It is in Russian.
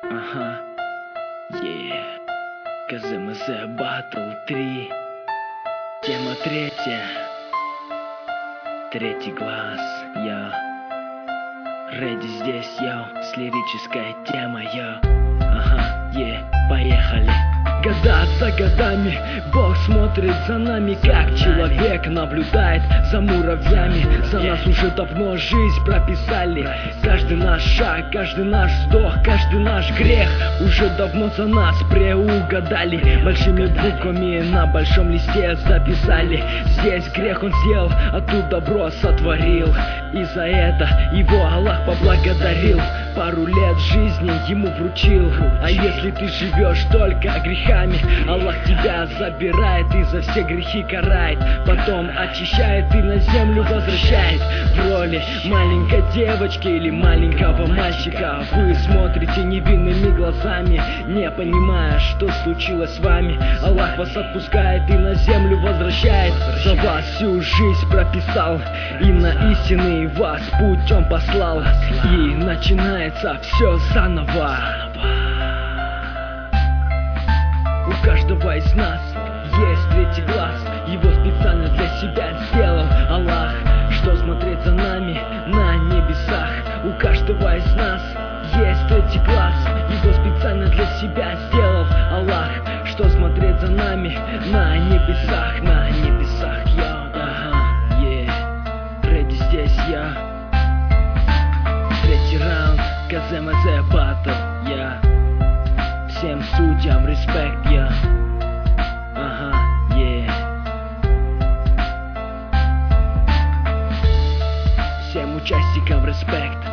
Ага, КЗМЗ Battle 3. Тема третья. Третий глаз, я. Ready здесь, я. С лирической темой, я. Ага, поехали. Года за годами Бог смотрит за нами, как человек наблюдает за муравьями. За нас уже давно жизнь прописали. Каждый наш шаг, каждый наш вздох, каждый наш грех уже давно за нас преугадали. Большими буквами на большом листе записали. Здесь грех он сделал, а тут добро сотворил. И за это его Аллах поблагодарил. Пару лет жизни ему вручил. А если ты живешь только грехами, Аллах тебя забирает и за все грехи карает. Потом очищает и на землю возвращает. В роли маленькой девочки или маленького мальчика вы смотрите невинными глазами, не понимая, что случилось с вами. Аллах вас отпускает и на землю возвращает. За вас всю жизнь прописал и на истинный вас путь он послал. И начинается все заново. У каждого из нас есть третий глаз, его специально для себя сделал Аллах, что смотреть за нами на небесах. У каждого из нас есть третий глаз, его специально для себя сделал Аллах, что смотреть за нами на небесах, на небесах. Ready здесь, я. Третий раунд, КЗМЗ Battle, я. Всем судьям респект, я. Всем участникам респект.